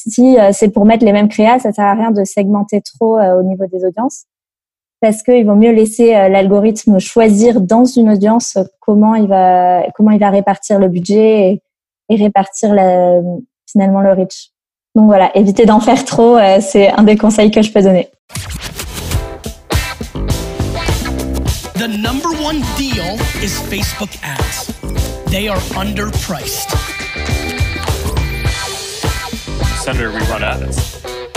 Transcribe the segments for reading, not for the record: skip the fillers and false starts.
si c'est pour mettre les mêmes créas, ça sert à rien de segmenter trop au niveau des audiences, parce qu'il vaut mieux laisser l'algorithme choisir dans une audience comment il va répartir le budget et répartir finalement le reach. Donc voilà, évitez d'en faire trop, c'est un des conseils que je peux donner. The number one deal is Facebook ads. They are underpriced. Senator, we run ads.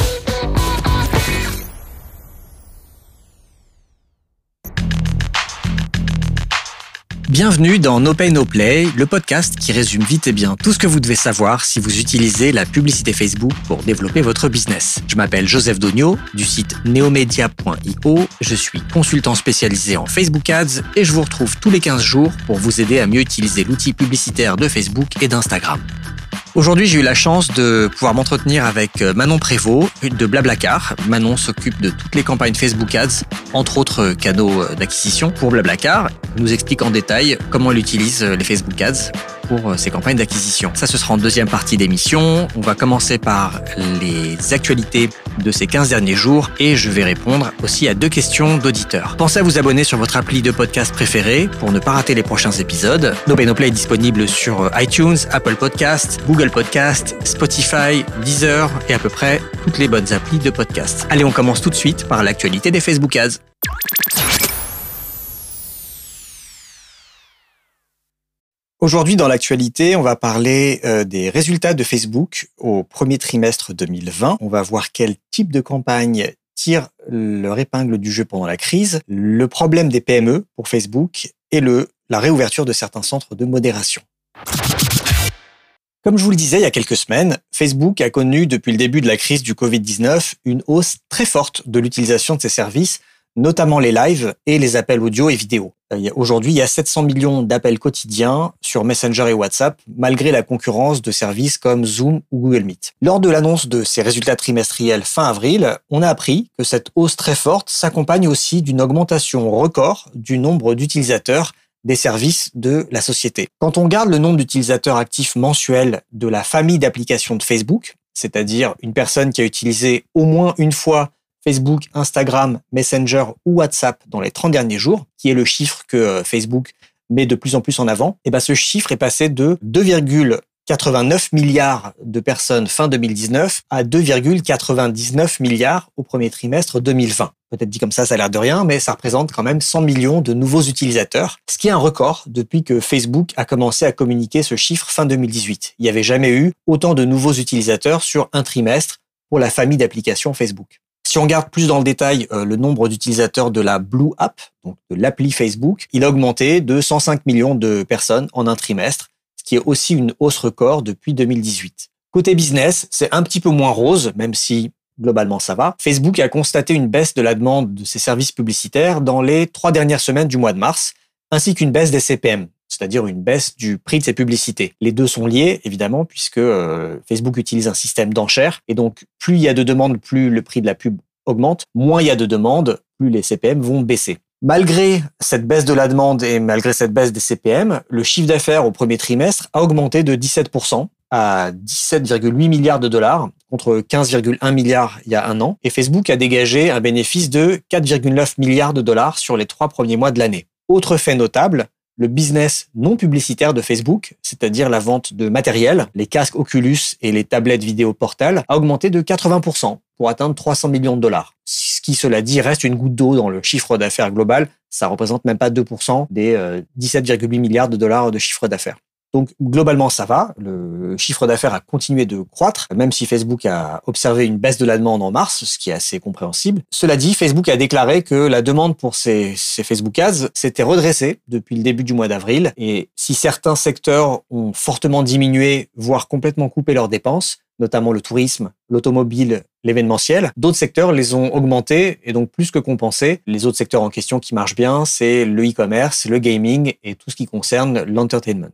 Bienvenue dans No Pay No Play, le podcast qui résume vite et bien tout ce que vous devez savoir si vous utilisez la publicité Facebook pour développer votre business. Je m'appelle Joseph Dogno du site neomedia.io, je suis consultant spécialisé en Facebook Ads et je vous retrouve tous les 15 jours pour vous aider à mieux utiliser l'outil publicitaire de Facebook et d'Instagram. Aujourd'hui, j'ai eu la chance de pouvoir m'entretenir avec Manon Prévost de Blablacar. Manon s'occupe de toutes les campagnes Facebook Ads, entre autres canaux d'acquisition pour Blablacar. Elle nous explique en détail comment elle utilise les Facebook Ads pour ses campagnes d'acquisition. Ça, ce sera en deuxième partie d'émission. On va commencer par les actualités de ces 15 derniers jours et je vais répondre aussi à 2 questions d'auditeurs. Pensez à vous abonner sur votre appli de podcast préféré pour ne pas rater les prochains épisodes. No Pay No Play est disponible sur iTunes, Apple Podcasts, Google Podcasts, Spotify, Deezer et à peu près toutes les bonnes applis de podcast. Allez, on commence tout de suite par l'actualité des Facebook Ads. Aujourd'hui, dans l'actualité, on va parler des résultats de Facebook au premier trimestre 2020. On va voir quel type de campagne tire leur épingle du jeu pendant la crise, le problème des PME pour Facebook et la réouverture de certains centres de modération. Comme je vous le disais il y a quelques semaines, Facebook a connu depuis le début de la crise du Covid-19 une hausse très forte de l'utilisation de ses services, notamment les lives et les appels audio et vidéo. Aujourd'hui, il y a 700 millions d'appels quotidiens sur Messenger et WhatsApp, malgré la concurrence de services comme Zoom ou Google Meet. Lors de l'annonce de ces résultats trimestriels fin avril, on a appris que cette hausse très forte s'accompagne aussi d'une augmentation record du nombre d'utilisateurs des services de la société. Quand on regarde le nombre d'utilisateurs actifs mensuels de la famille d'applications de Facebook, c'est-à-dire une personne qui a utilisé au moins une fois Facebook, Instagram, Messenger ou WhatsApp dans les 30 derniers jours, qui est le chiffre que Facebook met de plus en plus en avant, et ce chiffre est passé de 2,89 milliards de personnes fin 2019 à 2,99 milliards au premier trimestre 2020. Peut-être dit comme ça a l'air de rien, mais ça représente quand même 100 millions de nouveaux utilisateurs, ce qui est un record depuis que Facebook a commencé à communiquer ce chiffre fin 2018. Il n'y avait jamais eu autant de nouveaux utilisateurs sur un trimestre pour la famille d'applications Facebook. Si on regarde plus dans le détail le nombre d'utilisateurs de la Blue App, donc de l'appli Facebook, il a augmenté de 105 millions de personnes en un trimestre, ce qui est aussi une hausse record depuis 2018. Côté business, c'est un petit peu moins rose, même si globalement ça va. Facebook a constaté une baisse de la demande de ses services publicitaires dans les 3 dernières semaines du mois de mars, ainsi qu'une baisse des CPM, c'est-à-dire une baisse du prix de ses publicités. Les deux sont liés, évidemment, puisque Facebook utilise un système d'enchères, et donc plus il y a de demandes, plus le prix de la pub augmente, moins il y a de demandes, plus les CPM vont baisser. Malgré cette baisse de la demande et malgré cette baisse des CPM, le chiffre d'affaires au premier trimestre a augmenté de 17% à 17,8 milliards de dollars contre 15,1 milliards il y a un an, et Facebook a dégagé un bénéfice de 4,9 milliards de dollars sur les 3 premiers mois de l'année. Autre fait notable, le business non publicitaire de Facebook, c'est-à-dire la vente de matériel, les casques Oculus et les tablettes vidéo portales, a augmenté de 80% pour atteindre 300 millions de dollars. Ce qui, cela dit, reste une goutte d'eau dans le chiffre d'affaires global. Ça représente même pas 2% des 17,8 milliards de dollars de chiffre d'affaires. Donc, globalement, ça va. Le chiffre d'affaires a continué de croître, même si Facebook a observé une baisse de la demande en mars, ce qui est assez compréhensible. Cela dit, Facebook a déclaré que la demande pour ces Facebook Ads s'était redressée depuis le début du mois d'avril. Et si certains secteurs ont fortement diminué, voire complètement coupé leurs dépenses, notamment le tourisme, l'automobile, l'événementiel, d'autres secteurs les ont augmentés et donc plus que compensés. Les autres secteurs en question qui marchent bien, c'est le e-commerce, le gaming et tout ce qui concerne l'entertainment.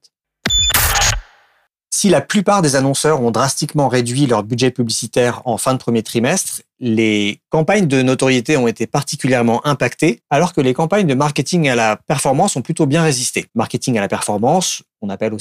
Si la plupart des annonceurs ont drastiquement réduit leur budget publicitaire en fin de premier trimestre, les campagnes de notoriété ont été particulièrement impactées, alors que les campagnes de marketing à la performance ont plutôt bien résisté. Marketing à la performance, on appelle aussi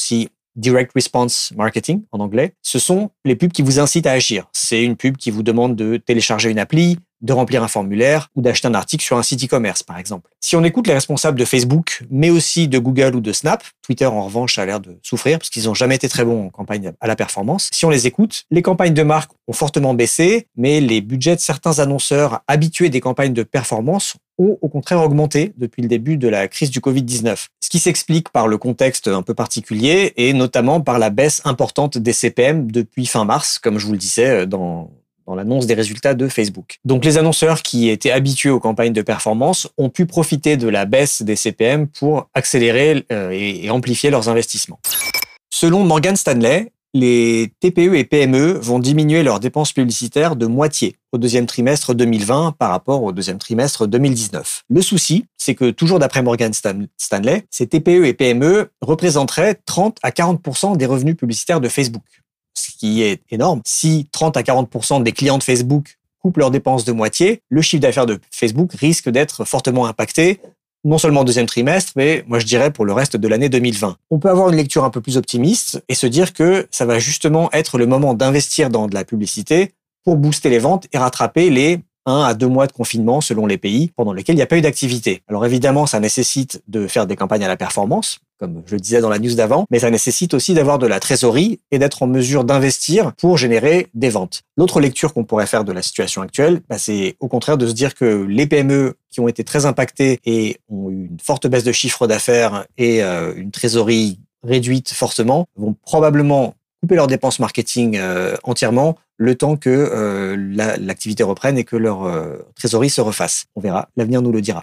Direct Response Marketing en anglais. Ce sont les pubs qui vous incitent à agir. C'est une pub qui vous demande de télécharger une appli, de remplir un formulaire ou d'acheter un article sur un site e-commerce, par exemple. Si on écoute les responsables de Facebook, mais aussi de Google ou de Snap, Twitter, en revanche, a l'air de souffrir parce qu'ils n'ont jamais été très bons en campagne à la performance. Si on les écoute, les campagnes de marque ont fortement baissé, mais les budgets de certains annonceurs habitués des campagnes de performance ont au contraire augmenté depuis le début de la crise du Covid-19. Ce qui s'explique par le contexte un peu particulier et notamment par la baisse importante des CPM depuis fin mars, comme je vous le disais dans l'annonce des résultats de Facebook. Donc les annonceurs qui étaient habitués aux campagnes de performance ont pu profiter de la baisse des CPM pour accélérer et amplifier leurs investissements. Selon Morgan Stanley, les TPE et PME vont diminuer leurs dépenses publicitaires de moitié au deuxième trimestre 2020 par rapport au deuxième trimestre 2019. Le souci, c'est que toujours d'après Morgan Stanley, ces TPE et PME représenteraient 30 à 40% des revenus publicitaires de Facebook. Ce qui est énorme. Si 30 à 40% des clients de Facebook coupent leurs dépenses de moitié, le chiffre d'affaires de Facebook risque d'être fortement impacté, non seulement au deuxième trimestre, mais moi je dirais pour le reste de l'année 2020. On peut avoir une lecture un peu plus optimiste et se dire que ça va justement être le moment d'investir dans de la publicité pour booster les ventes et rattraper les 1 à 2 mois de confinement selon les pays pendant lesquels il n'y a pas eu d'activité. Alors évidemment, ça nécessite de faire des campagnes à la performance, comme je le disais dans la news d'avant, mais ça nécessite aussi d'avoir de la trésorerie et d'être en mesure d'investir pour générer des ventes. L'autre lecture qu'on pourrait faire de la situation actuelle, c'est au contraire de se dire que les PME qui ont été très impactées et ont eu une forte baisse de chiffre d'affaires et une trésorerie réduite fortement, vont probablement couper leurs dépenses marketing entièrement le temps que l'activité reprenne et que leur trésorerie se refasse. On verra, l'avenir nous le dira.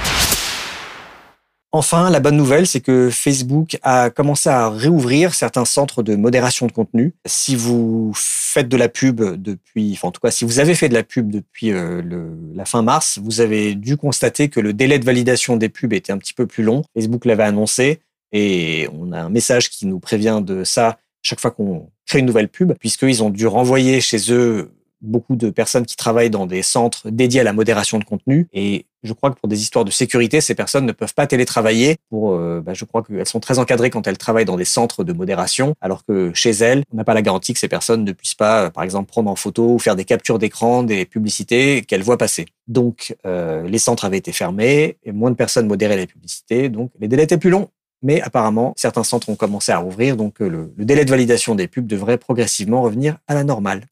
Enfin, la bonne nouvelle, c'est que Facebook a commencé à réouvrir certains centres de modération de contenu. Si vous faites de la pub depuis, en tout cas, si vous avez fait de la pub depuis la fin mars, vous avez dû constater que le délai de validation des pubs était un petit peu plus long. Facebook l'avait annoncé et on a un message qui nous prévient de ça chaque fois qu'on crée une nouvelle pub, puisqu'ils ont dû renvoyer chez eux beaucoup de personnes qui travaillent dans des centres dédiés à la modération de contenu. Et je crois que pour des histoires de sécurité, ces personnes ne peuvent pas télétravailler. Je crois qu'elles sont très encadrées quand elles travaillent dans des centres de modération, alors que chez elles, on n'a pas la garantie que ces personnes ne puissent pas, par exemple, prendre en photo ou faire des captures d'écran des publicités qu'elles voient passer. Donc, les centres avaient été fermés et moins de personnes modéraient les publicités, donc les délais étaient plus longs. Mais apparemment, certains centres ont commencé à rouvrir, donc le délai de validation des pubs devrait progressivement revenir à la normale.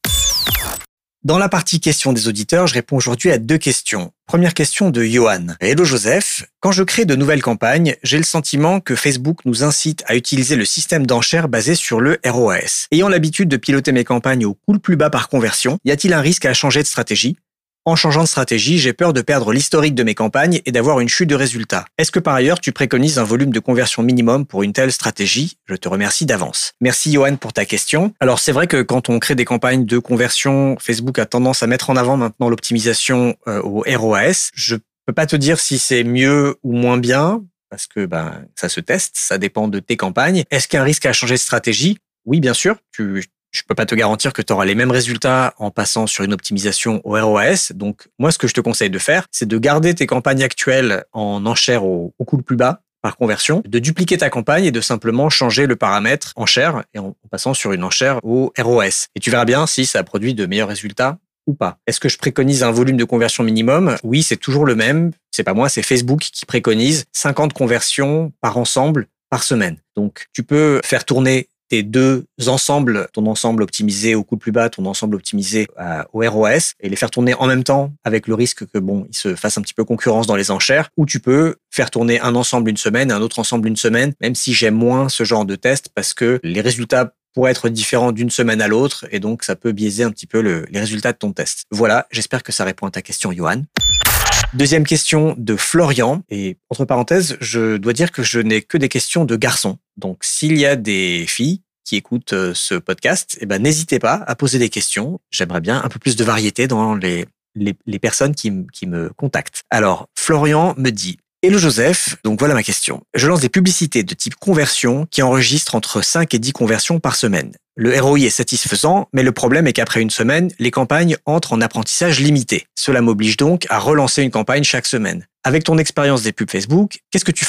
Dans la partie questions des auditeurs, je réponds aujourd'hui à 2 questions. Première question de Johan. Hello Joseph, quand je crée de nouvelles campagnes, j'ai le sentiment que Facebook nous incite à utiliser le système d'enchères basé sur le ROAS. Ayant l'habitude de piloter mes campagnes au coût le plus bas par conversion, y a-t-il un risque à changer de stratégie ? En changeant de stratégie, j'ai peur de perdre l'historique de mes campagnes et d'avoir une chute de résultats. Est-ce que par ailleurs, tu préconises un volume de conversion minimum pour une telle stratégie ? Je te remercie d'avance. Merci Johan pour ta question. Alors c'est vrai que quand on crée des campagnes de conversion, Facebook a tendance à mettre en avant maintenant l'optimisation au ROAS. Je peux pas te dire si c'est mieux ou moins bien, parce que ça se teste, ça dépend de tes campagnes. Est-ce qu'il y a un risque à changer de stratégie ? Oui, bien sûr. Je peux pas te garantir que tu auras les mêmes résultats en passant sur une optimisation au ROAS. Donc, moi, ce que je te conseille de faire, c'est de garder tes campagnes actuelles en enchères au coût le plus bas par conversion, de dupliquer ta campagne et de simplement changer le paramètre enchère et en passant sur une enchère au ROAS. Et tu verras bien si ça produit de meilleurs résultats ou pas. Est-ce que je préconise un volume de conversion minimum ? Oui, c'est toujours le même. C'est pas moi, c'est Facebook qui préconise 50 conversions par ensemble par semaine. Donc, tu peux faire tourner tes 2 ensembles, ton ensemble optimisé au coût le plus bas, ton ensemble optimisé au ROAS, et les faire tourner en même temps avec le risque que ils se fassent un petit peu concurrence dans les enchères, ou tu peux faire tourner un ensemble une semaine et un autre ensemble une semaine, même si j'aime moins ce genre de test parce que les résultats pourraient être différents d'une semaine à l'autre et donc ça peut biaiser un petit peu les résultats de ton test. Voilà, j'espère que ça répond à ta question, Johan. Deuxième question de Florian. Et entre parenthèses, je dois dire que je n'ai que des questions de garçons. Donc, s'il y a des filles qui écoutent ce podcast, n'hésitez pas à poser des questions. J'aimerais bien un peu plus de variété dans les personnes qui me contactent. Alors, Florian me dit: Hello Joseph, donc voilà ma question. Je lance des publicités de type conversion qui enregistrent entre 5 et 10 conversions par semaine. Le ROI est satisfaisant, mais le problème est qu'après une semaine, les campagnes entrent en apprentissage limité. Cela m'oblige donc à relancer une campagne chaque semaine. Avec ton expérience des pubs Facebook, qu'est-ce que tu ferais dans ce cas ?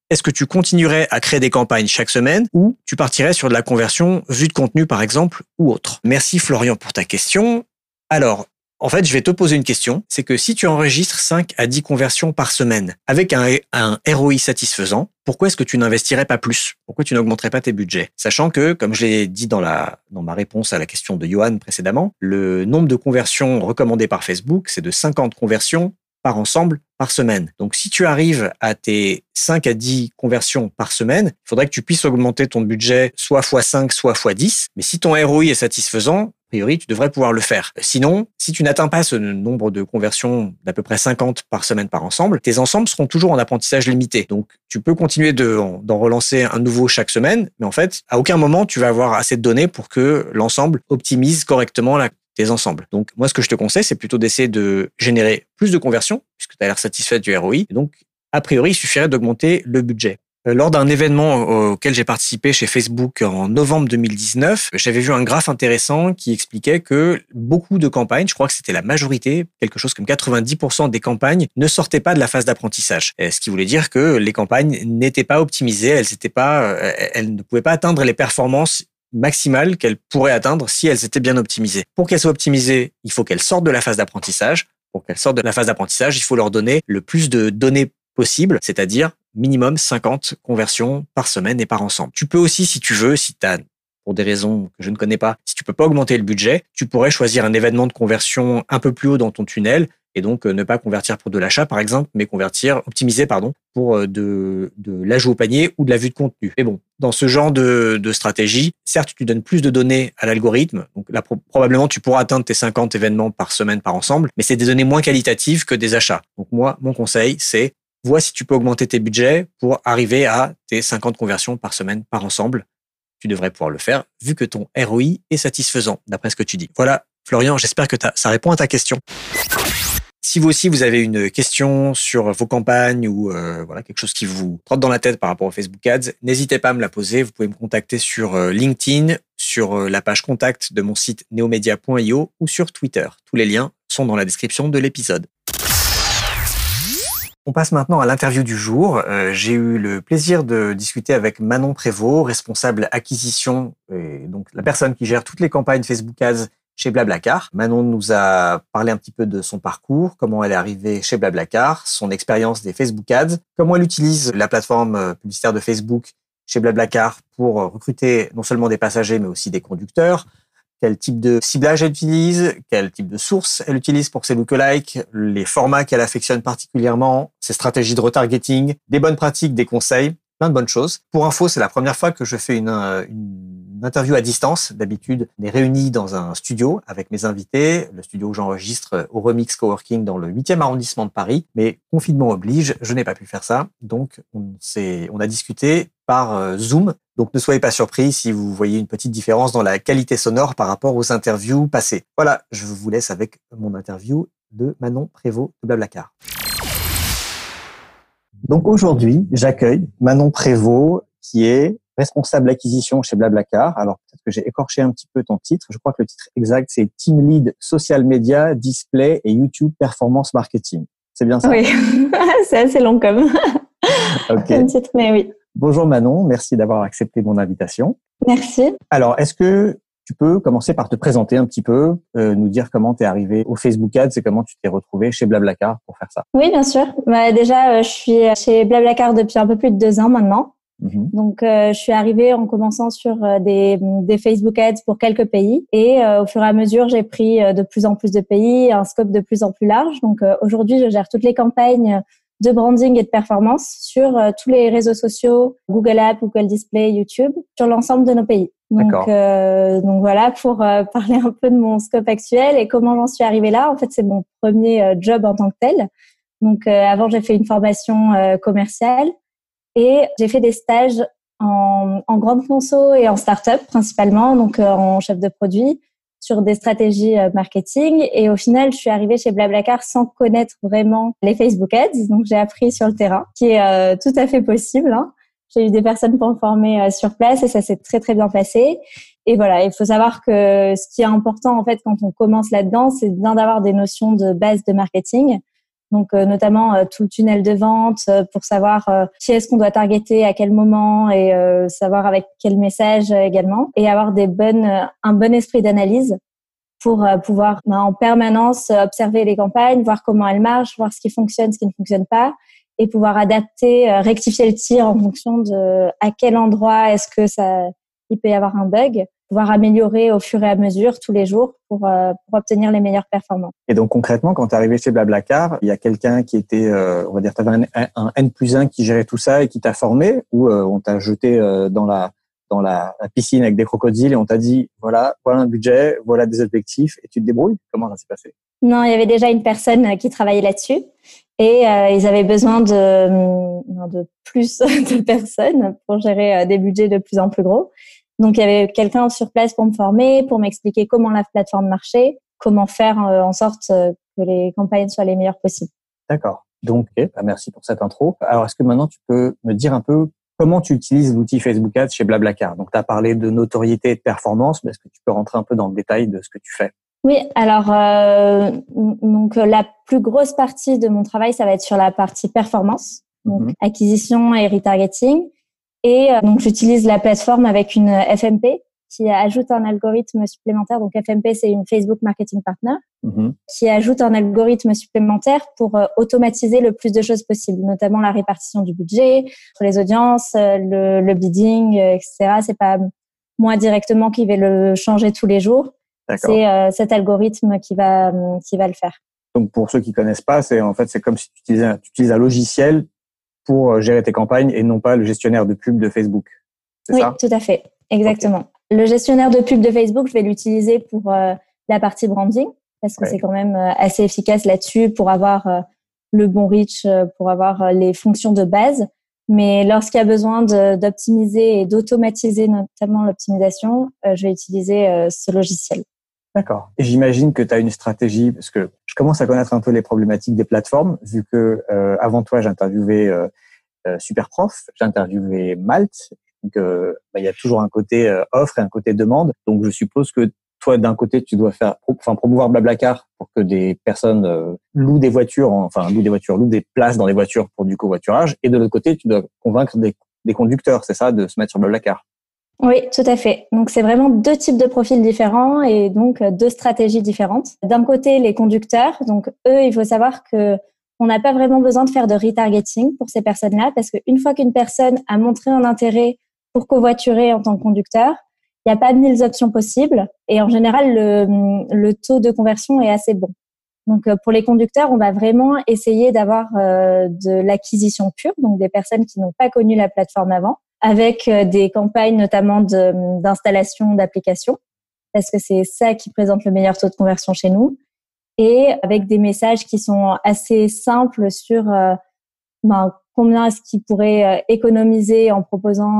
Est-ce que tu continuerais à créer des campagnes chaque semaine ou tu partirais sur de la conversion vue de contenu, par exemple, ou autre? Merci Florian pour ta question. Alors, en fait, je vais te poser une question. C'est que si tu enregistres 5 à 10 conversions par semaine avec un ROI satisfaisant, pourquoi est-ce que tu n'investirais pas plus? Pourquoi tu n'augmenterais pas tes budgets? Sachant que, comme je l'ai dit dans ma réponse à la question de Johan précédemment, le nombre de conversions recommandées par Facebook, c'est de 50 conversions par ensemble par semaine. Donc, si tu arrives à tes 5 à 10 conversions par semaine, il faudrait que tu puisses augmenter ton budget soit x5, soit x10. Mais si ton ROI est satisfaisant, a priori, tu devrais pouvoir le faire. Sinon, si tu n'atteins pas ce nombre de conversions d'à peu près 50 par semaine par ensemble, tes ensembles seront toujours en apprentissage limité. Donc, tu peux continuer d'en relancer un nouveau chaque semaine, mais en fait, à aucun moment, tu vas avoir assez de données pour que l'ensemble optimise correctement tes ensembles. Donc, moi, ce que je te conseille, c'est plutôt d'essayer de générer plus de conversions, puisque tu as l'air satisfait du ROI. Et donc, a priori, il suffirait d'augmenter le budget. Lors d'un événement auquel j'ai participé chez Facebook en novembre 2019, j'avais vu un graphe intéressant qui expliquait que beaucoup de campagnes, je crois que c'était la majorité, quelque chose comme 90% des campagnes, ne sortaient pas de la phase d'apprentissage. Ce qui voulait dire que les campagnes n'étaient pas optimisées, elles ne pouvaient pas atteindre les performances maximales qu'elles pourraient atteindre si elles étaient bien optimisées. Pour qu'elles soient optimisées, il faut qu'elles sortent de la phase d'apprentissage. Pour qu'elles sortent de la phase d'apprentissage, il faut leur donner le plus de données possible, c'est-à-dire minimum 50 conversions par semaine et par ensemble. Tu peux aussi, si tu veux, si tu as, pour des raisons que je ne connais pas, si tu peux pas augmenter le budget, tu pourrais choisir un événement de conversion un peu plus haut dans ton tunnel et donc ne pas convertir pour de l'achat, par exemple, mais optimiser pour de l'ajout au panier ou de la vue de contenu. Mais bon, dans ce genre de stratégie, certes, tu donnes plus de données à l'algorithme. Donc là, probablement, tu pourras atteindre tes 50 événements par semaine par ensemble, mais c'est des données moins qualitatives que des achats. Donc moi, mon conseil, c'est vois si tu peux augmenter tes budgets pour arriver à tes 50 conversions par semaine par ensemble. Tu devrais pouvoir le faire vu que ton ROI est satisfaisant, d'après ce que tu dis. Voilà, Florian, j'espère que ça répond à ta question. Si vous aussi, vous avez une question sur vos campagnes ou quelque chose qui vous trotte dans la tête par rapport au Facebook Ads, n'hésitez pas à me la poser. Vous pouvez me contacter sur LinkedIn, sur la page contact de mon site neomedia.io ou sur Twitter. Tous les liens sont dans la description de l'épisode. On passe maintenant à l'interview du jour. J'ai eu le plaisir de discuter avec Manon Prévost, responsable acquisition, et donc la personne qui gère toutes les campagnes Facebook Ads chez Blablacar. Manon nous a parlé un petit peu de son parcours, comment elle est arrivée chez Blablacar, son expérience des Facebook Ads, comment elle utilise la plateforme publicitaire de Facebook chez Blablacar pour recruter non seulement des passagers, mais aussi des conducteurs, quel type de ciblage elle utilise, quel type de source elle utilise pour ses lookalikes, les formats qu'elle affectionne particulièrement, ses stratégies de retargeting, des bonnes pratiques, des conseils, plein de bonnes choses. Pour info, c'est la première fois que je fais une interview à distance. D'habitude, on est réunis dans un studio avec mes invités, le studio où j'enregistre au Remix Coworking dans le 8e arrondissement de Paris. Mais confinement oblige, je n'ai pas pu faire ça. Donc, on a discuté par Zoom. Donc, ne soyez pas surpris si vous voyez une petite différence dans la qualité sonore par rapport aux interviews passées. Voilà, je vous laisse avec mon interview de Manon Prévost de Blablacar. Donc, aujourd'hui, j'accueille Manon Prévost, qui est responsable acquisition chez Blablacar. Alors, peut-être que j'ai écorché un petit peu ton titre. Je crois que le titre exact, c'est Team Lead Social Media, Display et YouTube Performance Marketing. C'est bien ça? Oui, c'est assez long comme titre, mais oui. Bonjour Manon, merci d'avoir accepté mon invitation. Merci. Alors, est-ce que tu peux commencer par te présenter un petit peu, nous dire comment tu es arrivé au Facebook Ads et comment tu t'es retrouvé chez Blablacar pour faire ça? Oui, bien sûr. Déjà, je suis chez Blablacar depuis un peu plus de 2 ans maintenant. Mm-hmm. Donc, je suis arrivée en commençant sur des Facebook Ads pour quelques pays. Et au fur et à mesure, j'ai pris de plus en plus de pays, un scope de plus en plus large. Donc, aujourd'hui, je gère toutes les campagnes de branding et de performance sur tous les réseaux sociaux, Google Ads, Google Display, YouTube, sur l'ensemble de nos pays. Donc voilà, pour parler un peu de mon scope actuel et comment j'en suis arrivée là. En fait, c'est mon premier job en tant que tel. Donc, avant, j'ai fait une formation commerciale et j'ai fait des stages en grande conso et en start-up principalement, donc en chef de produit, sur des stratégies marketing. Et au final, je suis arrivée chez Blablacar sans connaître vraiment les Facebook Ads. Donc, j'ai appris sur le terrain, qui est tout à fait possible. Hein. J'ai eu des personnes pour me former sur place et ça s'est très, très bien passé. Et voilà, il faut savoir que ce qui est important, en fait, quand on commence là-dedans, c'est bien d'avoir des notions de base de marketing. Donc, notamment tout le tunnel de vente pour savoir qui est-ce qu'on doit targeter à quel moment et savoir avec quel message également. Et avoir un bon esprit d'analyse pour pouvoir en permanence observer les campagnes, voir comment elles marchent, voir ce qui fonctionne, ce qui ne fonctionne pas, et pouvoir adapter, rectifier le tir en fonction de à quel endroit est-ce que il peut y avoir un bug, pouvoir améliorer au fur et à mesure tous les jours pour obtenir les meilleures performances. Et donc concrètement, quand tu es arrivé chez Blablacar, il y a quelqu'un qui était, on va dire, tu avais un N+1 qui gérait tout ça et qui t'a formé, ou on t'a jeté dans la piscine avec des crocodiles et on t'a dit voilà un budget, voilà des objectifs et tu te débrouilles? Comment ça s'est passé? Non, il y avait déjà une personne qui travaillait là-dessus et ils avaient besoin de plus de personnes pour gérer des budgets de plus en plus gros. Donc il y avait quelqu'un sur place pour me former, pour m'expliquer comment la plateforme marchait, comment faire en sorte que les campagnes soient les meilleures possibles. D'accord. Donc merci pour cette intro. Alors est-ce que maintenant tu peux me dire un peu comment tu utilises l'outil Facebook Ads chez Blablacar? Donc, tu as parlé de notoriété et de performance, mais est-ce que tu peux rentrer un peu dans le détail de ce que tu fais? Oui, alors donc la plus grosse partie de mon travail, ça va être sur la partie performance, donc acquisition et retargeting. Et donc j'utilise la plateforme avec une FMP qui ajoute un algorithme supplémentaire. Donc FMP, c'est une Facebook Marketing Partner qui ajoute un algorithme supplémentaire pour automatiser le plus de choses possibles, notamment la répartition du budget, les audiences, le bidding, etc. C'est pas moi directement qui vais le changer tous les jours. D'accord. C'est cet algorithme qui va le faire. Donc pour ceux qui connaissent pas, c'est comme si tu utilises un logiciel pour gérer tes campagnes et non pas le gestionnaire de pub de Facebook. Oui, ça? Tout à fait. Exactement. Okay. Le gestionnaire de pub de Facebook, je vais l'utiliser pour la partie branding parce que c'est quand même assez efficace là-dessus pour avoir le bon reach, pour avoir les fonctions de base. Mais lorsqu'il y a besoin d'optimiser et d'automatiser notamment l'optimisation, je vais utiliser ce logiciel. D'accord. Et j'imagine que tu as une stratégie, parce que je commence à connaître un peu les problématiques des plateformes, vu que avant toi, j'ai interviewé Superprof, j'ai interviewé Malte. Donc, il y a toujours un côté offre et un côté demande. Donc, je suppose que toi, d'un côté, tu dois promouvoir Blablacar pour que des personnes louent des places dans les voitures pour du covoiturage. Et de l'autre côté, tu dois convaincre des conducteurs, c'est ça, de se mettre sur Blablacar. Oui, tout à fait. Donc, c'est vraiment deux types de profils différents et donc deux stratégies différentes. D'un côté, les conducteurs. Donc, eux, il faut savoir que on n'a pas vraiment besoin de faire de retargeting pour ces personnes-là parce qu'une fois qu'une personne a montré un intérêt pour covoiturer en tant que conducteur, il n'y a pas 1000 options possibles et en général, le taux de conversion est assez bon. Donc, pour les conducteurs, on va vraiment essayer d'avoir de l'acquisition pure, donc des personnes qui n'ont pas connu la plateforme avant, avec des campagnes notamment d'installation d'applications, parce que c'est ça qui présente le meilleur taux de conversion chez nous, et avec des messages qui sont assez simples sur combien est-ce qu'ils pourraient économiser en proposant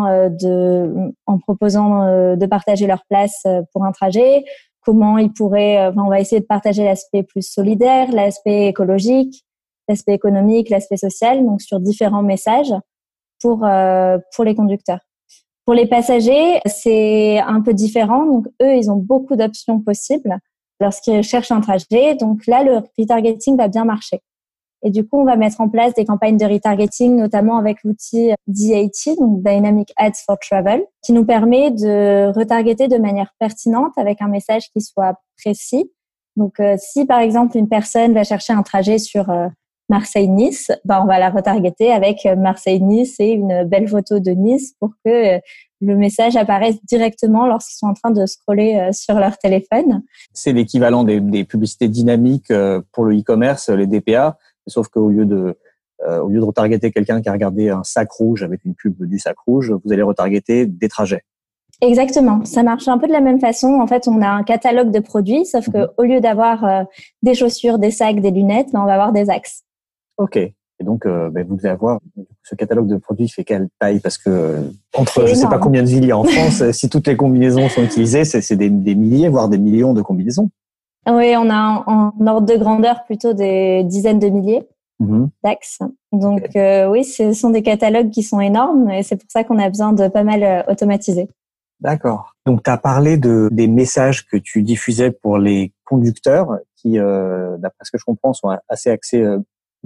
de partager leur place pour un trajet, comment ils pourraient, on va essayer de partager l'aspect plus solidaire, l'aspect écologique, l'aspect économique, l'aspect social, donc sur différents messages pour les conducteurs. Pour les passagers, c'est un peu différent. Donc, eux, ils ont beaucoup d'options possibles lorsqu'ils cherchent un trajet. Donc là, le retargeting va bien marcher. Et du coup, on va mettre en place des campagnes de retargeting, notamment avec l'outil DAT, donc Dynamic Ads for Travel, qui nous permet de retargeter de manière pertinente avec un message qui soit précis. Donc, si par exemple, une personne va chercher un trajet sur Marseille-Nice, on va la retargeter avec Marseille-Nice et une belle photo de Nice pour que le message apparaisse directement lorsqu'ils sont en train de scroller sur leur téléphone. C'est l'équivalent des publicités dynamiques pour le e-commerce, les DPA, sauf qu'au lieu de retargeter quelqu'un qui a regardé un sac rouge avec une pub du sac rouge, vous allez retargeter des trajets. Exactement, ça marche un peu de la même façon. En fait, on a un catalogue de produits, sauf que au lieu d'avoir des chaussures, des sacs, des lunettes, on va avoir des axes. Ok. Et donc, vous devez avoir ce catalogue de produits fait quelle taille? Parce que je sais pas combien de villes il y a en France, si toutes les combinaisons sont utilisées, c'est des milliers, voire des millions de combinaisons. Oui, on a en ordre de grandeur plutôt des dizaines de milliers d'axes. Donc, oui, ce sont des catalogues qui sont énormes et c'est pour ça qu'on a besoin de pas mal automatiser. D'accord. Donc, tu as parlé des messages que tu diffusais pour les conducteurs qui, d'après ce que je comprends, sont assez axés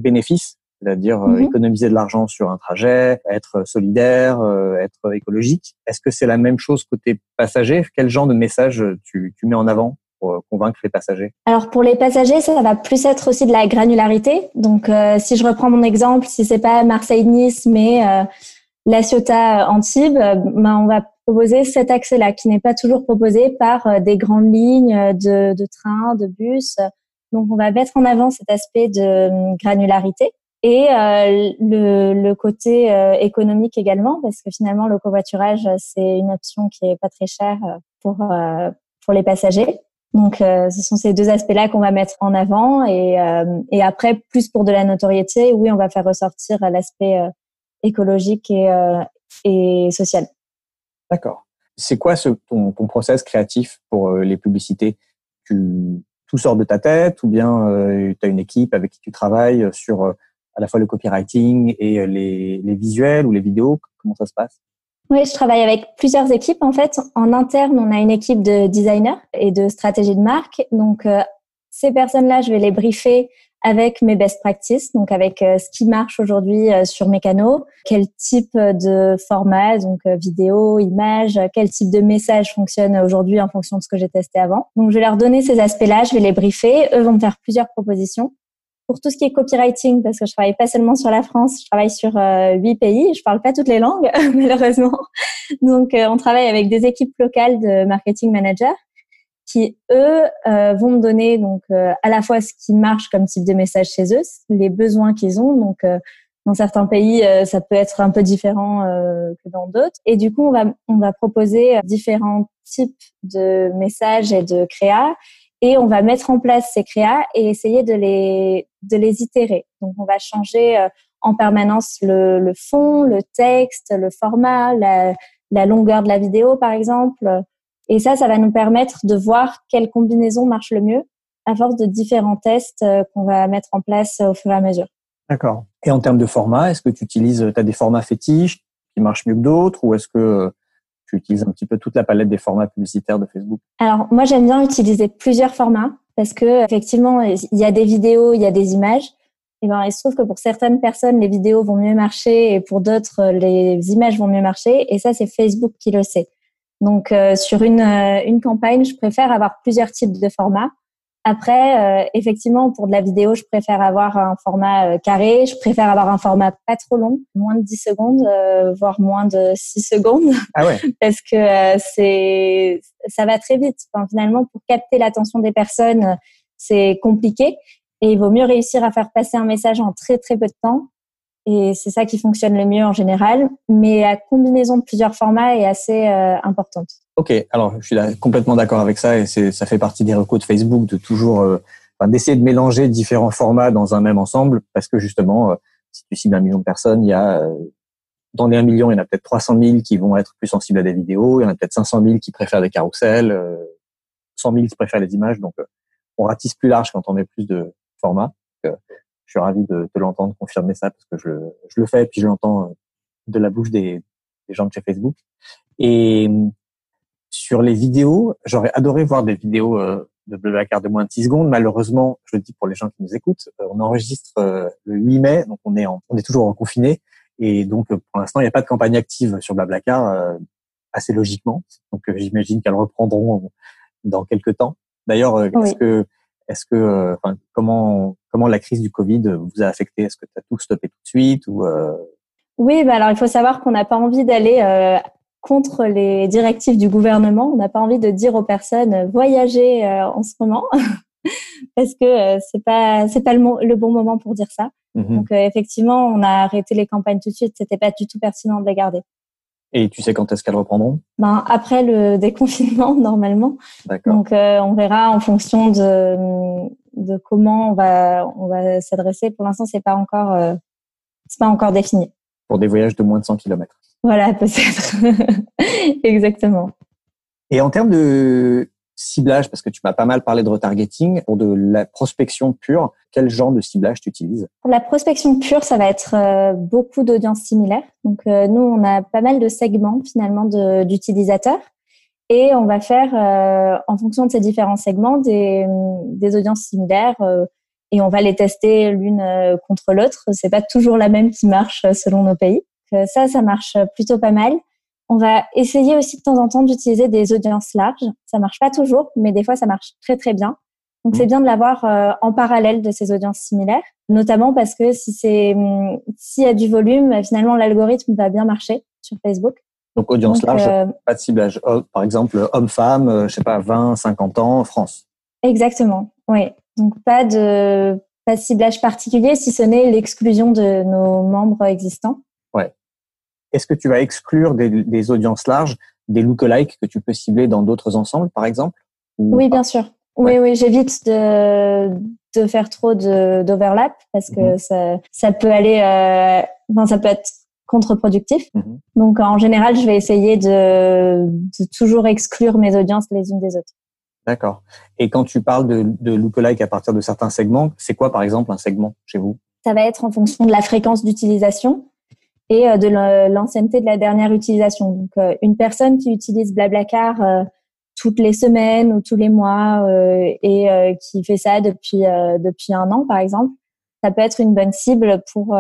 bénéfices, c'est-à-dire économiser de l'argent sur un trajet, être solidaire, être écologique. Est-ce que c'est la même chose côté passager? Quel genre de message tu mets en avant pour convaincre les passagers? Alors pour les passagers, ça va plus être aussi de la granularité. Donc si je reprends mon exemple, si c'est pas Marseille-Nice, mais La Ciotat-Antibes, on va proposer cet accès-là qui n'est pas toujours proposé par des grandes lignes de trains, de bus. Donc on va mettre en avant cet aspect de granularité. Et le côté économique également, parce que finalement le covoiturage c'est une option qui est pas très chère pour les passagers. Donc ce sont ces deux aspects-là qu'on va mettre en avant et après plus pour de la notoriété, oui on va faire ressortir l'aspect écologique et social. D'accord. C'est quoi ton process créatif pour les publicités? Tout sort de ta tête ou bien tu as une équipe avec qui tu travailles sur à la fois le copywriting et les visuels ou les vidéos? Comment ça se passe? Oui, je travaille avec plusieurs équipes. En fait, en interne, on a une équipe de designers et de stratégie de marque. Donc, ces personnes-là, je vais les briefer avec mes best practices, donc avec ce qui marche aujourd'hui sur mes canaux, quel type de format, donc vidéo, image, quel type de message fonctionne aujourd'hui en fonction de ce que j'ai testé avant. Donc, je vais leur donner ces aspects-là, je vais les briefer. Eux vont me faire plusieurs propositions. Pour tout ce qui est copywriting, parce que je travaille pas seulement sur la France, je travaille sur 8 pays. Je parle pas toutes les langues, malheureusement. Donc, on travaille avec des équipes locales de marketing managers qui, eux, vont me donner donc à la fois ce qui marche comme type de message chez eux, les besoins qu'ils ont. Donc, dans certains pays, ça peut être un peu différent que dans d'autres. Et du coup, on va proposer différents types de messages et de créas. Et on va mettre en place ces créas et essayer de les itérer. Donc, on va changer en permanence le fond, le texte, le format, la longueur de la vidéo, par exemple. Et ça va nous permettre de voir quelle combinaison marche le mieux à force de différents tests qu'on va mettre en place au fur et à mesure. D'accord. Et en termes de format, est-ce que t'as des formats fétiches qui marchent mieux que d'autres ou est-ce que tu utilises un petit peu toute la palette des formats publicitaires de Facebook? Alors, moi, j'aime bien utiliser plusieurs formats parce que, effectivement, il y a des vidéos, il y a des images. Et il se trouve que pour certaines personnes, les vidéos vont mieux marcher et pour d'autres, les images vont mieux marcher. Et ça, c'est Facebook qui le sait. Donc, sur une campagne, je préfère avoir plusieurs types de formats. Après, effectivement, pour de la vidéo, je préfère avoir un format carré. Je préfère avoir un format pas trop long, moins de 10 secondes, voire moins de 6 secondes. Ah ouais. Parce que ça va très vite. Enfin, finalement, pour capter l'attention des personnes, c'est compliqué. Et il vaut mieux réussir à faire passer un message en très, très peu de temps. Et c'est ça qui fonctionne le mieux en général. Mais la combinaison de plusieurs formats est assez importante. Ok, alors je suis complètement d'accord avec ça et ça fait partie des recos de Facebook de toujours d'essayer de mélanger différents formats dans un même ensemble parce que justement, si tu cibles 1 million de personnes, il y a dans les 1 million, il y en a peut-être 300 000 qui vont être plus sensibles à des vidéos, il y en a peut-être 500 000 qui préfèrent des carousels, 100 000 qui préfèrent les images, donc on ratisse plus large quand on met plus de formats. Donc, je suis ravi de l'entendre confirmer ça parce que je le fais et puis je l'entends de la bouche des gens de chez Facebook. Et sur les vidéos, j'aurais adoré voir des vidéos de Blablacar de moins de 6 secondes. Malheureusement, je le dis pour les gens qui nous écoutent, on enregistre le 8 mai, donc on est toujours en confiné. Et donc, pour l'instant, il n'y a pas de campagne active sur Blablacar, assez logiquement. Donc, j'imagine qu'elles reprendront dans quelques temps. D'ailleurs, Oui. comment la crise du Covid vous a affecté? Est-ce que tu as tout stoppé tout de suite ou Oui, alors il faut savoir qu'on n'a pas envie d'aller contre les directives du gouvernement. On n'a pas envie de dire aux personnes voyager en ce moment parce que c'est pas le bon moment pour dire ça. Mm-hmm. Donc effectivement, on a arrêté les campagnes tout de suite. C'était pas du tout pertinent de les garder. Et tu sais quand est-ce qu'elles reprendront? Après le déconfinement normalement. D'accord. Donc on verra en fonction de comment on va s'adresser. Pour l'instant, c'est pas encore défini. Pour des voyages de moins de 100 km. Voilà, peut-être. Exactement. Et en termes de ciblage, parce que tu m'as pas mal parlé de retargeting, pour de la prospection pure, quel genre de ciblage tu utilises? Pour la prospection pure, ça va être beaucoup d'audiences similaires. Donc, nous, on a pas mal de segments finalement d'utilisateurs. Et on va faire, en fonction de ces différents segments, des audiences similaires. et on va les tester l'une contre l'autre. C'est pas toujours la même qui marche selon nos pays. Ça marche plutôt pas mal. On va essayer aussi de temps en temps d'utiliser des audiences larges. Ça marche pas toujours, mais des fois ça marche très très bien. Donc c'est bien de l'avoir en parallèle de ces audiences similaires, notamment parce que s'il y a du volume, finalement l'algorithme va bien marcher sur Facebook. Donc audience large, pas de ciblage. Par exemple, homme-femme, je sais pas, 20, 50 ans, France. Exactement, oui. Donc pas de ciblage particulier, si ce n'est l'exclusion de nos membres existants. Ouais. Est-ce que tu vas exclure des audiences larges, des lookalikes que tu peux cibler dans d'autres ensembles, par exemple? Oui, bien sûr. Ouais. Oui, j'évite de faire trop d'overlap parce que ça peut aller, ça peut être contre-productif. Donc, en général, je vais essayer de toujours exclure mes audiences les unes des autres. D'accord. Et quand tu parles de lookalike à partir de certains segments, c'est quoi, par exemple, un segment chez vous? Ça va être en fonction de la fréquence d'utilisation et de l'ancienneté de la dernière utilisation. Donc, une personne qui utilise Blablacar toutes les semaines ou tous les mois et qui fait ça depuis 1 an, par exemple, ça peut être une bonne cible pour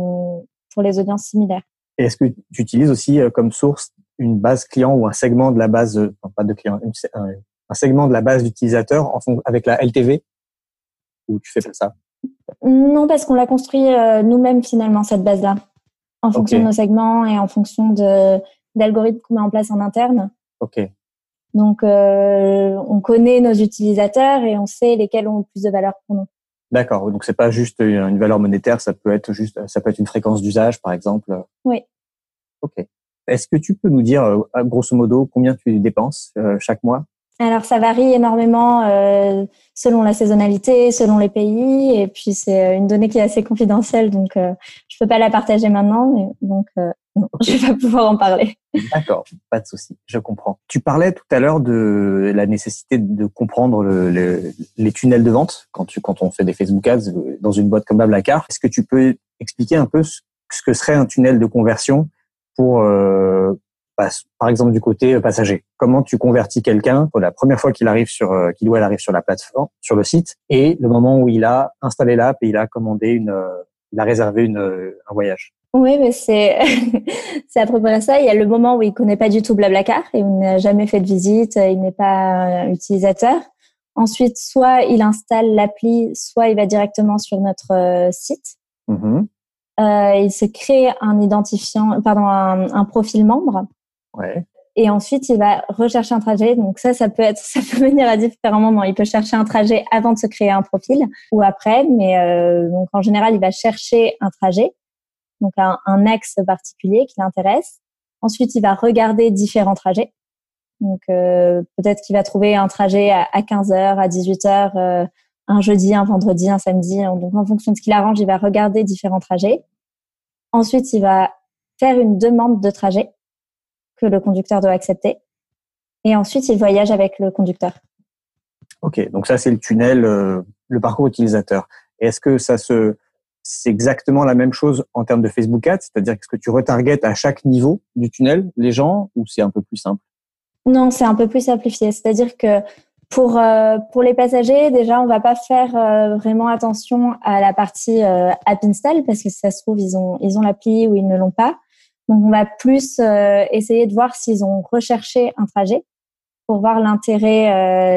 les audiences similaires. Et est-ce que tu utilises aussi comme source une base client ou un segment de la base, pas de client, un segment de la base d'utilisateurs avec la LTV, ou tu fais pas ça? Non, parce qu'on l'a construit nous-mêmes finalement, cette base-là, en fonction de nos segments et en fonction d'algorithmes qu'on met en place en interne. Ok. Donc, on connaît nos utilisateurs et on sait lesquels ont le plus de valeur pour nous. D'accord. Donc, c'est pas juste une valeur monétaire, ça peut être une fréquence d'usage, par exemple. Oui. Ok. Est-ce que tu peux nous dire, grosso modo, combien tu dépenses chaque mois? Alors, ça varie énormément selon la saisonnalité, selon les pays. Et puis, c'est une donnée qui est assez confidentielle, donc je peux pas la partager maintenant. Donc, non, je vais pas pouvoir en parler. D'accord, pas de souci, je comprends. Tu parlais tout à l'heure de la nécessité de comprendre les tunnels de vente quand on fait des Facebook Ads dans une boîte comme Blablacar. Est-ce que tu peux expliquer un peu ce que serait un tunnel de conversion pour par exemple du côté passager? Comment tu convertis quelqu'un pour la première fois qu'il arrive qu'il ou elle arrive sur la plateforme, sur le site, et le moment où il a installé l'app et il a commandé il a réservé un voyage? Oui, mais c'est à peu près ça. Il y a le moment où il connaît pas du tout Blablacar et où il n'a jamais fait de visite, il n'est pas utilisateur. Ensuite, soit il installe l'appli, soit il va directement sur notre site. Il se crée un profil membre. Ouais. Et ensuite, il va rechercher un trajet. Donc ça peut venir à différents moments. Il peut chercher un trajet avant de se créer un profil ou après, mais donc en général, il va chercher un trajet. Donc un axe particulier qui l'intéresse. Ensuite, il va regarder différents trajets. Donc peut-être qu'il va trouver un trajet à 15h, à 18h, un jeudi, un vendredi, un samedi. Donc en fonction de ce qu'il arrange, il va regarder différents trajets. Ensuite, il va faire une demande de trajet que le conducteur doit accepter. Et ensuite, il voyage avec le conducteur. Ok, donc ça c'est le tunnel, le parcours utilisateur. Et est-ce que c'est exactement la même chose en termes de Facebook Ads, c'est-à-dire que tu retargetes à chaque niveau du tunnel les gens, ou c'est un peu plus simple? Non, c'est un peu plus simplifié. C'est-à-dire que pour les passagers, déjà, on va pas faire vraiment attention à la partie app install parce que si ça se trouve ils ont l'appli ou ils ne l'ont pas. Donc on va plus essayer de voir s'ils ont recherché un trajet pour voir l'intérêt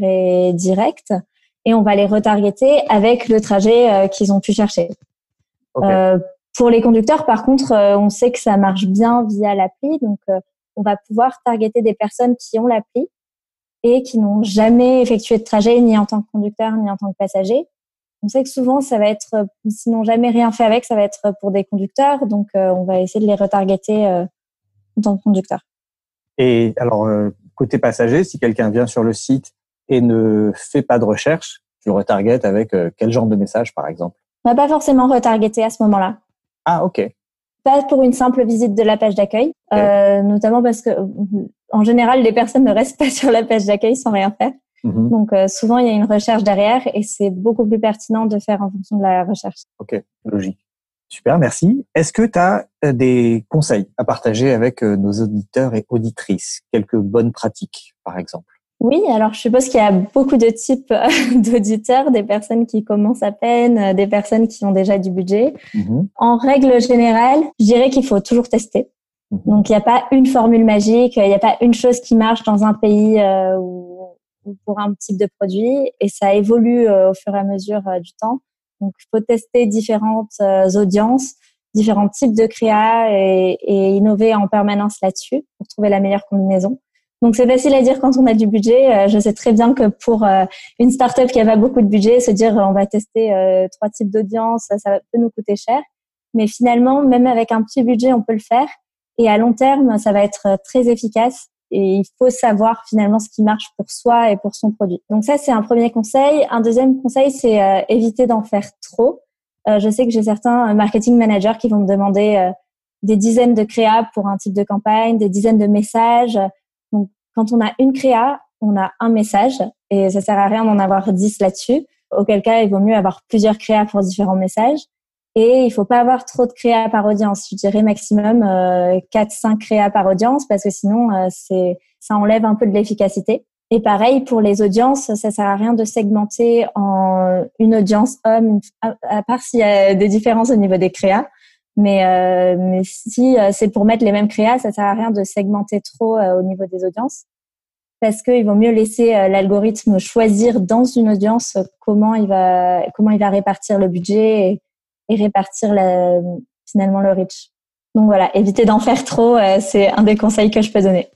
direct. Et on va les retargeter avec le trajet qu'ils ont pu chercher. Okay. Pour les conducteurs, par contre, on sait que ça marche bien via l'appli. Donc, on va pouvoir targeter des personnes qui ont l'appli et qui n'ont jamais effectué de trajet, ni en tant que conducteur, ni en tant que passager. On sait que souvent, ça va être, s'ils n'ont jamais rien fait avec, ça va être pour des conducteurs. Donc, on va essayer de les retargeter en tant que conducteur. Et alors, côté passager, si quelqu'un vient sur le site et ne fait pas de recherche, tu le retargetes avec quel genre de message, par exemple? On va pas forcément retargeter à ce moment-là. Ah, ok. Pas pour une simple visite de la page d'accueil, okay. Notamment parce que, en général, les personnes ne restent pas sur la page d'accueil sans rien faire. Donc, souvent, il y a une recherche derrière et c'est beaucoup plus pertinent de faire en fonction de la recherche. Ok, logique. Super, merci. Est-ce que tu as des conseils à partager avec nos auditeurs et auditrices? Quelques bonnes pratiques, par exemple? Oui, alors je suppose qu'il y a beaucoup de types d'auditeurs, des personnes qui commencent à peine, des personnes qui ont déjà du budget. En règle générale, je dirais qu'il faut toujours tester. Donc, il n'y a pas une formule magique, il n'y a pas une chose qui marche dans un pays ou pour un type de produit, et ça évolue au fur et à mesure du temps. Donc, il faut tester différentes audiences, différents types de créa et innover en permanence là-dessus pour trouver la meilleure combinaison. Donc, c'est facile à dire quand on a du budget. Je sais très bien que pour une startup qui n'a pas beaucoup de budget, se dire on va tester 3 types d'audience, ça peut nous coûter cher. Mais finalement, même avec un petit budget, on peut le faire. Et à long terme, ça va être très efficace. Et il faut savoir finalement ce qui marche pour soi et pour son produit. Donc ça, c'est un premier conseil. Un deuxième conseil, c'est éviter d'en faire trop. Je sais que j'ai certains marketing managers qui vont me demander des dizaines de créas pour un type de campagne, des dizaines de messages. Donc, quand on a une créa, on a un message et ça sert à rien d'en avoir 10 là-dessus. Auquel cas, il vaut mieux avoir plusieurs créas pour différents messages. Et il faut pas avoir trop de créas par audience. Je dirais maximum 4-5 créas par audience parce que sinon, ça enlève un peu de l'efficacité. Et pareil, pour les audiences, ça sert à rien de segmenter en une audience homme, à part s'il y a des différences au niveau des créas. Mais si c'est pour mettre les mêmes créas, ça sert à rien de segmenter trop au niveau des audiences parce qu'il vaut mieux laisser l'algorithme choisir dans une audience comment il va répartir le budget et répartir finalement le reach. Donc voilà, éviter d'en faire trop, c'est un des conseils que je peux donner.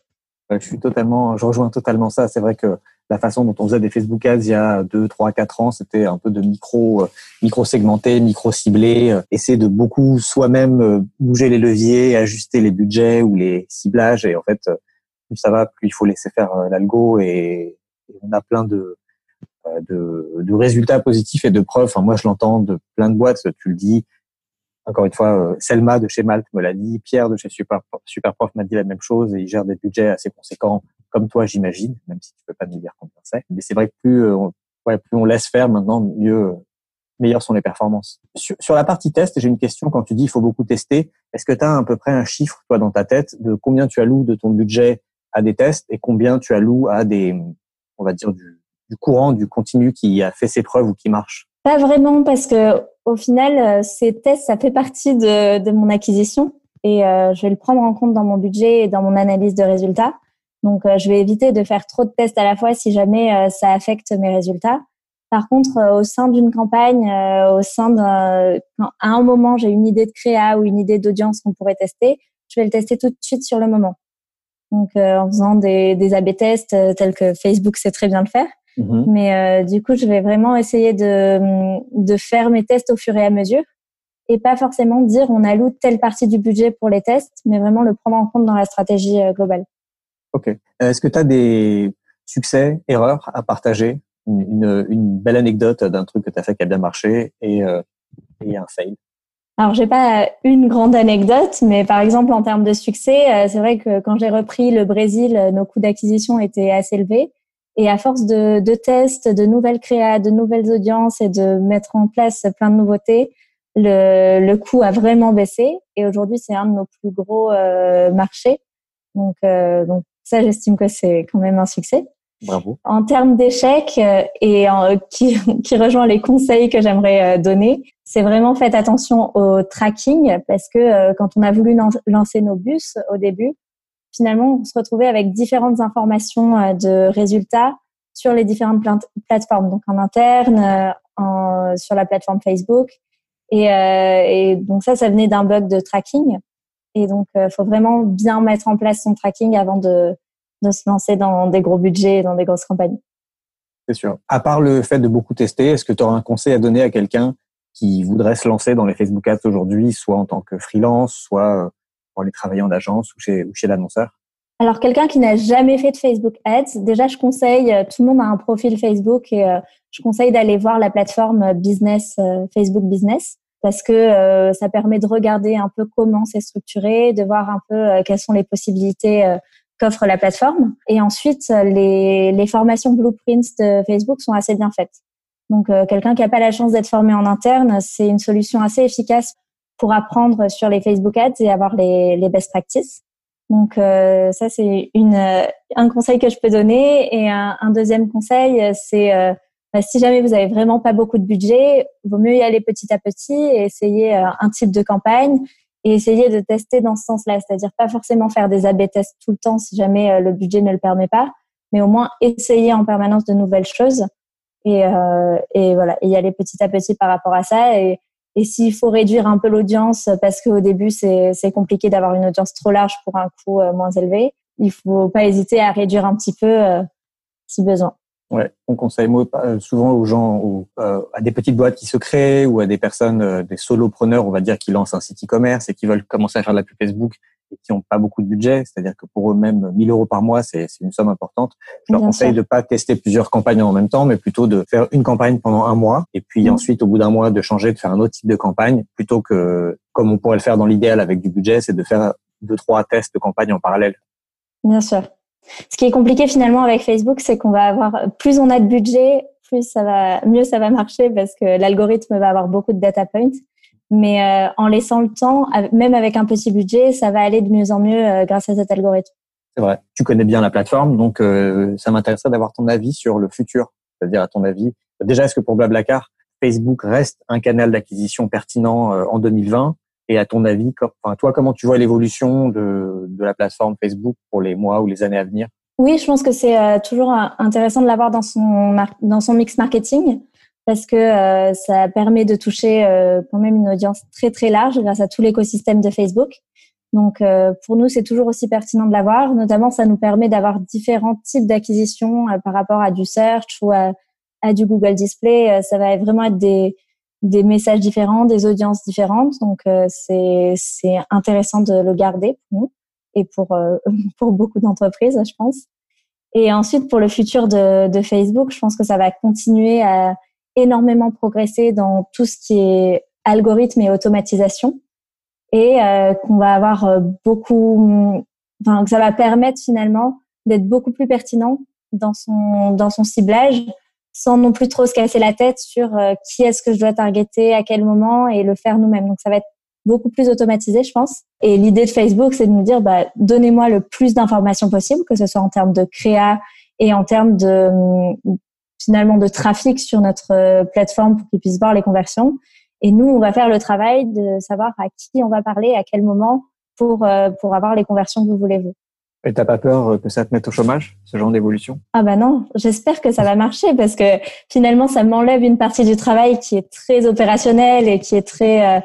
Je rejoins totalement ça. C'est vrai que la façon dont on faisait des Facebook Ads il y a 2, 3, 4 ans, c'était un peu de micro-segmenter, micro-cibler, essayer de beaucoup soi-même bouger les leviers, ajuster les budgets ou les ciblages. Et en fait, plus ça va, plus il faut laisser faire l'algo et on a plein de résultats positifs et de preuves. Enfin, moi, je l'entends de plein de boîtes, tu le dis. Encore une fois, Selma de chez Malte me l'a dit, Pierre de chez Superprof m'a dit la même chose et il gère des budgets assez conséquents, comme toi, j'imagine, même si tu peux pas nous dire combien c'est. Mais c'est vrai que plus on laisse faire maintenant, meilleures sont les performances. Sur la partie test, j'ai une question. Quand tu dis il faut beaucoup tester, est-ce que tu as à peu près un chiffre, toi, dans ta tête, de combien tu alloues de ton budget à des tests et combien tu alloues à on va dire, du courant, du continu qui a fait ses preuves ou qui marche? Pas vraiment, parce que au final, ces tests, ça fait partie de mon acquisition et je vais le prendre en compte dans mon budget et dans mon analyse de résultats. Donc, je vais éviter de faire trop de tests à la fois si jamais ça affecte mes résultats. Par contre, au sein d'une campagne, à un moment, j'ai une idée de créa ou une idée d'audience qu'on pourrait tester, je vais le tester tout de suite sur le moment. Donc, en faisant des A/B tests tels que Facebook sait très bien le faire. Mais du coup, je vais vraiment essayer de faire mes tests au fur et à mesure et pas forcément dire on alloue telle partie du budget pour les tests, mais vraiment le prendre en compte dans la stratégie globale. Ok. Est-ce que tu as des succès, erreurs à partager, une belle anecdote d'un truc que tu as fait qui a bien marché et un fail? Alors, j'ai pas une grande anecdote, mais par exemple, en termes de succès, c'est vrai que quand j'ai repris le Brésil, nos coûts d'acquisition étaient assez élevés. Et à force de tests, de nouvelles créas, de nouvelles audiences et de mettre en place plein de nouveautés, le coût a vraiment baissé. Et aujourd'hui, c'est un de nos plus gros marchés. Donc ça, j'estime que c'est quand même un succès. Bravo. En termes d'échecs qui rejoint les conseils que j'aimerais donner, c'est vraiment faites attention au tracking parce que quand on a voulu lancer nos bus au début, finalement, on se retrouvait avec différentes informations de résultats sur les différentes plateformes, donc en interne, sur la plateforme Facebook. Et donc ça venait d'un bug de tracking. Et donc, faut vraiment bien mettre en place son tracking avant de se lancer dans des gros budgets et dans des grosses campagnes. C'est sûr. À part le fait de beaucoup tester, est-ce que tu auras un conseil à donner à quelqu'un qui voudrait se lancer dans les Facebook Ads aujourd'hui, soit en tant que freelance, soit pour aller travailler en agence ou chez l'annonceur? Alors, quelqu'un qui n'a jamais fait de Facebook Ads, déjà, je conseille, tout le monde a un profil Facebook et je conseille d'aller voir la plateforme business, Facebook Business, parce que ça permet de regarder un peu comment c'est structuré, de voir un peu quelles sont les possibilités qu'offre la plateforme. Et ensuite, les formations blueprints de Facebook sont assez bien faites. Donc, quelqu'un qui n'a pas la chance d'être formé en interne, c'est une solution assez efficace pour apprendre sur les Facebook Ads et avoir les best practices. Donc ça c'est un conseil que je peux donner. Et un deuxième conseil, c'est si jamais vous avez vraiment pas beaucoup de budget, vaut mieux y aller petit à petit et essayer un type de campagne et essayer de tester dans ce sens-là. C'est-à-dire pas forcément faire des A/B tests tout le temps si jamais le budget ne le permet pas, mais au moins essayer en permanence de nouvelles choses et voilà, et y aller petit à petit par rapport à ça. Et s'il faut réduire un peu l'audience parce qu'au début c'est compliqué d'avoir une audience trop large pour un coût moins élevé, il faut pas hésiter à réduire un petit peu si besoin. Ouais, on conseille souvent aux gens, à des petites boîtes qui se créent ou à des personnes, des solopreneurs, on va dire, qui lancent un site e-commerce et qui veulent commencer à faire de la pub Facebook et qui n'ont pas beaucoup de budget, c'est-à-dire que pour eux-mêmes, 1 000 € par mois, c'est une somme importante. Je leur conseille de pas tester plusieurs campagnes en même temps, mais plutôt de faire une campagne pendant 1 mois et puis ensuite, au bout d'1 mois, de changer, de faire un autre type de campagne plutôt que, comme on pourrait le faire dans l'idéal avec du budget, c'est de faire 2-3 tests de campagne en parallèle. Bien sûr. Ce qui est compliqué finalement avec Facebook, c'est qu'on va avoir, plus on a de budget, mieux ça va marcher parce que l'algorithme va avoir beaucoup de data points. Mais en laissant le temps, même avec un petit budget, ça va aller de mieux en mieux grâce à cet algorithme. C'est vrai. Tu connais bien la plateforme, donc ça m'intéresserait d'avoir ton avis sur le futur. C'est-à-dire, à ton avis, déjà, est-ce que pour BlaBlaCar, Facebook reste un canal d'acquisition pertinent en 2020 ? Et à ton avis, toi, comment tu vois l'évolution de la plateforme Facebook pour les mois ou les années à venir ? Oui, je pense que c'est toujours intéressant de l'avoir dans son mix marketing parce que ça permet de toucher quand même une audience très très large grâce à tout l'écosystème de Facebook. Donc pour nous, c'est toujours aussi pertinent de l'avoir. Notamment, ça nous permet d'avoir différents types d'acquisition par rapport à du search ou à du Google Display. Ça va vraiment être des messages différents, des audiences différentes. Donc, c'est intéressant de le garder pour nous et pour beaucoup d'entreprises, je pense. Et ensuite, pour le futur de Facebook, je pense que ça va continuer à énormément progresser dans tout ce qui est algorithme et automatisation et qu'on va avoir que ça va permettre finalement d'être beaucoup plus pertinent dans son ciblage sans non plus trop se casser la tête sur qui est-ce que je dois targeter, à quel moment et le faire nous-mêmes. Donc, ça va être beaucoup plus automatisé, je pense. Et l'idée de Facebook, c'est de nous dire, donnez-moi le plus d'informations possible, que ce soit en termes de créa et en termes finalement de trafic sur notre plateforme pour qu'ils puissent voir les conversions. Et nous, on va faire le travail de savoir à qui on va parler, à quel moment pour avoir les conversions que vous voulez, vous. Et t'as pas peur que ça te mette au chômage, ce genre d'évolution ? Ah non, j'espère que ça va marcher parce que finalement, ça m'enlève une partie du travail qui est très opérationnelle et qui est très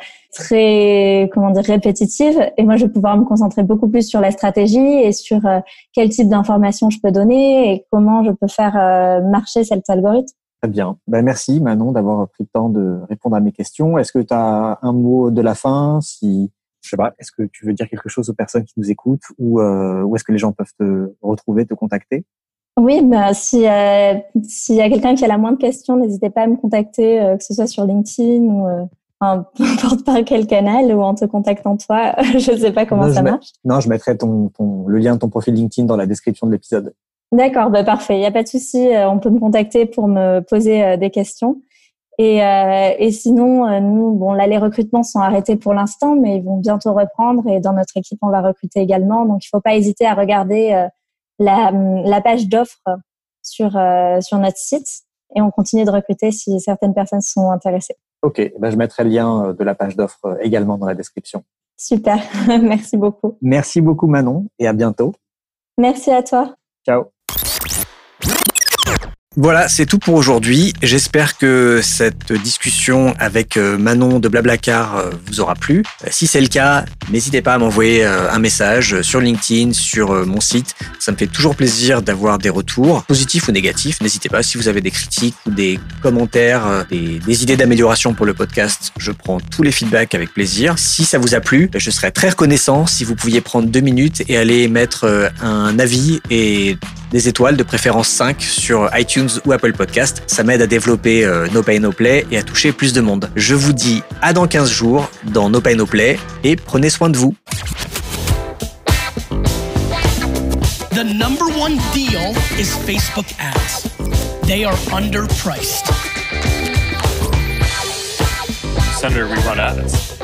répétitive. Et moi, je vais pouvoir me concentrer beaucoup plus sur la stratégie et sur quel type d'informations je peux donner et comment je peux faire marcher cet algorithme. Très bien. Merci Manon d'avoir pris le temps de répondre à mes questions. Est-ce que tu as un mot de la fin ? Je sais pas, est-ce que tu veux dire quelque chose aux personnes qui nous écoutent ou est-ce que les gens peuvent te retrouver, te contacter ? Oui, s'il y a quelqu'un qui a la moindre question, n'hésitez pas à me contacter, que ce soit sur LinkedIn ou peu importe par quel canal ou en te contactant toi. Je ne sais pas comment ça marche. Non, je mettrai le lien de ton profil LinkedIn dans la description de l'épisode. D'accord, parfait. Il n'y a pas de souci. On peut me contacter pour me poser des questions. Et sinon, nous, là, les recrutements sont arrêtés pour l'instant, mais ils vont bientôt reprendre. Et dans notre équipe, on va recruter également. Donc, il ne faut pas hésiter à regarder la page d'offres sur notre site. Et on continue de recruter si certaines personnes sont intéressées. Ok, je mettrai le lien de la page d'offres également dans la description. Super, merci beaucoup. Merci beaucoup Manon et à bientôt. Merci à toi. Ciao. Voilà, c'est tout pour aujourd'hui. J'espère que cette discussion avec Manon de BlaBlaCar vous aura plu. Si c'est le cas, n'hésitez pas à m'envoyer un message sur LinkedIn, sur mon site. Ça me fait toujours plaisir d'avoir des retours, positifs ou négatifs. N'hésitez pas si vous avez des critiques ou des commentaires, des idées d'amélioration pour le podcast. Je prends tous les feedbacks avec plaisir. Si ça vous a plu, je serais très reconnaissant si vous pouviez prendre 2 minutes et aller mettre un avis et des étoiles, de préférence 5 sur iTunes ou Apple Podcast. Ça m'aide à développer No Pay No Play et à toucher plus de monde. Je vous dis à dans 15 jours dans No Pay No Play et prenez soin de vous. The number one deal is Facebook ads. They are underpriced. Senator, we run ads.